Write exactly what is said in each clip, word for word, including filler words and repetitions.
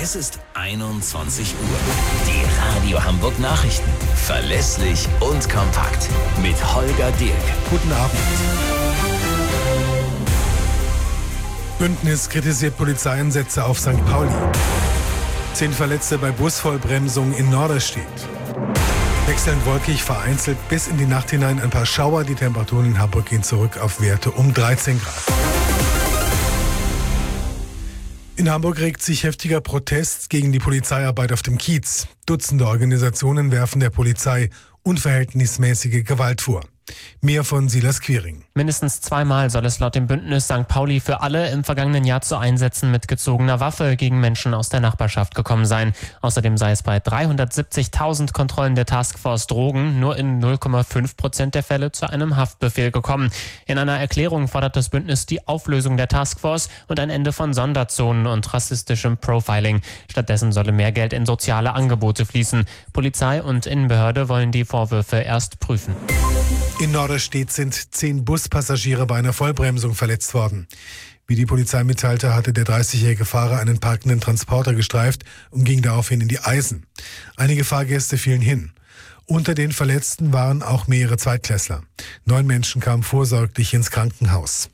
Es ist einundzwanzig Uhr. Die Radio Hamburg Nachrichten. Verlässlich und kompakt. Mit Holger Dirk. Guten Abend. Bündnis kritisiert Polizeieinsätze auf Sankt Pauli. Zehn Verletzte bei Busvollbremsung in Norderstedt. Wechselnd wolkig, vereinzelt bis in die Nacht hinein ein paar Schauer. Die Temperaturen in Hamburg gehen zurück auf Werte um dreizehn Grad. In Hamburg regt sich heftiger Protest gegen die Polizeiarbeit auf dem Kiez. Dutzende Organisationen werfen der Polizei unverhältnismäßige Gewalt vor. Mehr von Silas Quiring. Mindestens zweimal soll es laut dem Bündnis Sankt Pauli für alle im vergangenen Jahr zu Einsätzen mit gezogener Waffe gegen Menschen aus der Nachbarschaft gekommen sein. Außerdem sei es bei dreihundertsiebzigtausend Kontrollen der Taskforce Drogen nur in null Komma fünf Prozent der Fälle zu einem Haftbefehl gekommen. In einer Erklärung fordert das Bündnis die Auflösung der Taskforce und ein Ende von Sonderzonen und rassistischem Profiling. Stattdessen solle mehr Geld in soziale Angebote fließen. Polizei und Innenbehörde wollen die Vorwürfe erst prüfen. In Norderstedt sind zehn Buspassagiere bei einer Vollbremsung verletzt worden. Wie die Polizei mitteilte, hatte der dreißigjährige Fahrer einen parkenden Transporter gestreift und ging daraufhin in die Eisen. Einige Fahrgäste fielen hin. Unter den Verletzten waren auch mehrere Zweitklässler. Neun Menschen kamen vorsorglich ins Krankenhaus.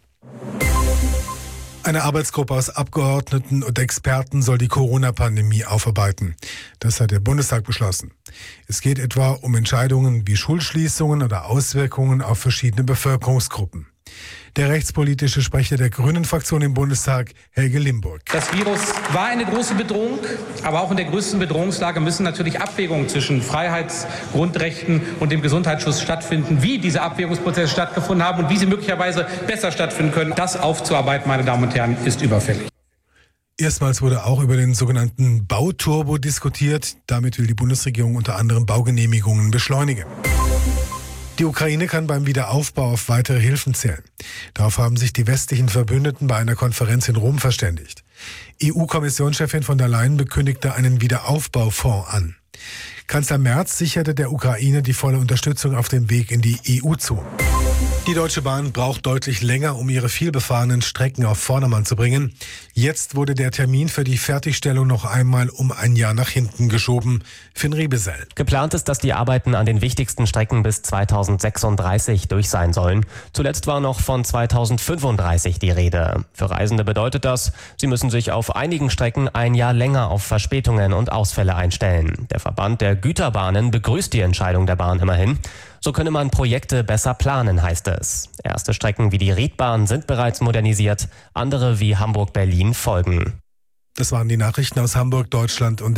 Eine Arbeitsgruppe aus Abgeordneten und Experten soll die Corona-Pandemie aufarbeiten. Das hat der Bundestag beschlossen. Es geht etwa um Entscheidungen wie Schulschließungen oder Auswirkungen auf verschiedene Bevölkerungsgruppen. Der rechtspolitische Sprecher der Grünen-Fraktion im Bundestag, Helge Limburg. Das Virus war eine große Bedrohung, aber auch in der größten Bedrohungslage müssen natürlich Abwägungen zwischen Freiheitsgrundrechten und dem Gesundheitsschutz stattfinden. Wie diese Abwägungsprozesse stattgefunden haben und wie sie möglicherweise besser stattfinden können, das aufzuarbeiten, meine Damen und Herren, ist überfällig. Erstmals wurde auch über den sogenannten Bauturbo diskutiert. Damit will die Bundesregierung unter anderem Baugenehmigungen beschleunigen. Die Ukraine kann beim Wiederaufbau auf weitere Hilfen zählen. Darauf haben sich die westlichen Verbündeten bei einer Konferenz in Rom verständigt. E U-Kommissionschefin von der Leyen bekündigte einen Wiederaufbaufonds an. Kanzler Merz sicherte der Ukraine die volle Unterstützung auf dem Weg in die E U zu. Die Deutsche Bahn braucht deutlich länger, um ihre vielbefahrenen Strecken auf Vordermann zu bringen. Jetzt wurde der Termin für die Fertigstellung noch einmal um ein Jahr nach hinten geschoben. Finn Riebesell. Geplant ist, dass die Arbeiten an den wichtigsten Strecken bis zweitausendsechsunddreißig durch sein sollen. Zuletzt war noch von zweitausendfünfunddreißig die Rede. Für Reisende bedeutet das, sie müssen sich auf einigen Strecken ein Jahr länger auf Verspätungen und Ausfälle einstellen. Der Verband der Güterbahnen begrüßt die Entscheidung der Bahn immerhin. So könne man Projekte besser planen, heißt es. Erste Strecken wie die Riedbahn sind bereits modernisiert, andere wie Hamburg-Berlin folgen. Das waren die Nachrichten aus Hamburg, Deutschland und